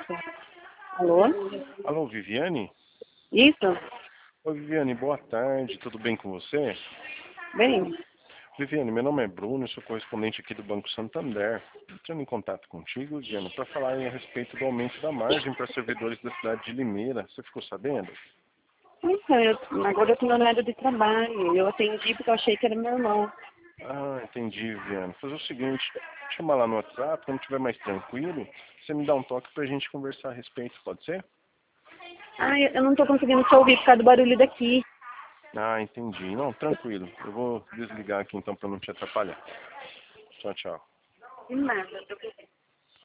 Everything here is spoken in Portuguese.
Alô? Alô, Viviane? Isso? Oi, Viviane, boa tarde, tudo bem com você? Bem, Viviane, meu nome é Bruno, eu sou correspondente aqui do Banco Santander. Entrando em contato contigo, Viviane, para falar a respeito do aumento da margem para servidores da cidade de Limeira. Você ficou sabendo? então, agora eu tô no horário de trabalho. Eu atendi porque eu achei que era meu irmão. Ah, entendi, Viviane. Fazer o seguinte, chama lá no WhatsApp, quando estiver mais tranquilo, você me dá um toque para a gente conversar a respeito, pode ser? Ah, eu não tô conseguindo te ouvir por causa do barulho daqui. Ah, entendi. Não, tranquilo. Eu vou desligar aqui então para não te atrapalhar. Tchau, tchau. De nada.